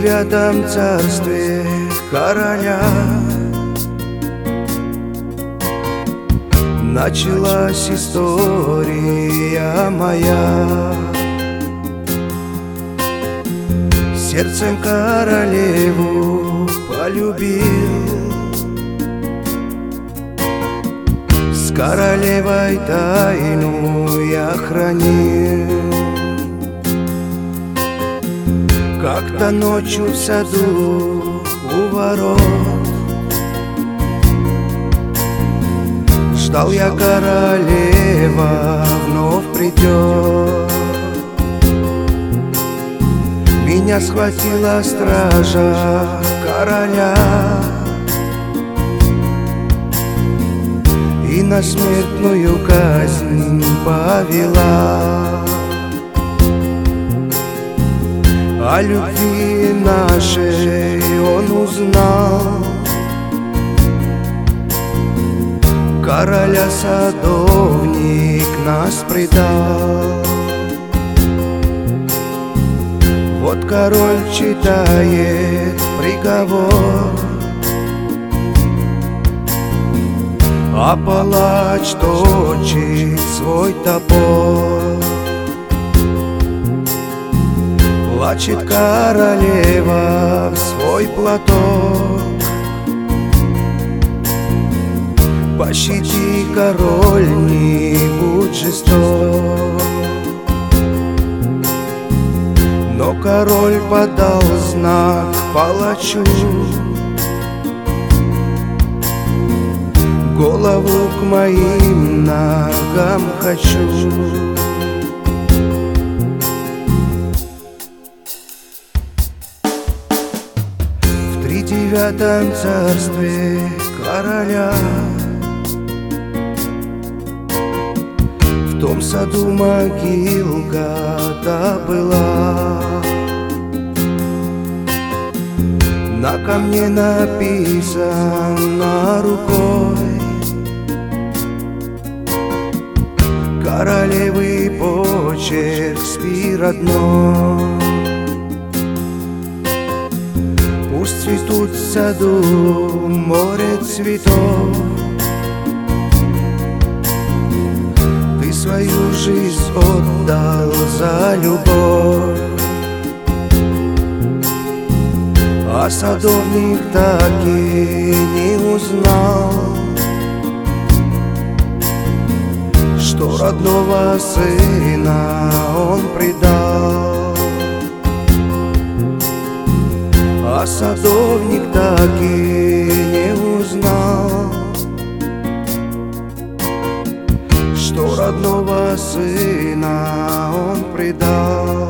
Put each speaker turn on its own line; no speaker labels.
тридевятом царстве короля началась история моя. Сердцем королеву полюбил, с королевой тайну я хранил. Как-то ночью в саду у ворот ждал я, королева вновь придет. Меня схватила стража короля и на смертную казнь повела. О любви нашей он узнал, короля садовник нас предал. Вот король читает приговор, а палач точит свой топор. Плачет королева в свой платок. Пощади, король, не будь жесток. Но король подал знак палачу, голову к моим ногам хочу. В тридевятом царстве короля в том саду могилка-то была. На камне написано рукой королевы почерк спи, родной. Пусть цветут в саду море цветов, ты свою жизнь отдал за любовь. А садовник так и не узнал, что родного сына он предал. А садовник так и не узнал, что родного сына он предал.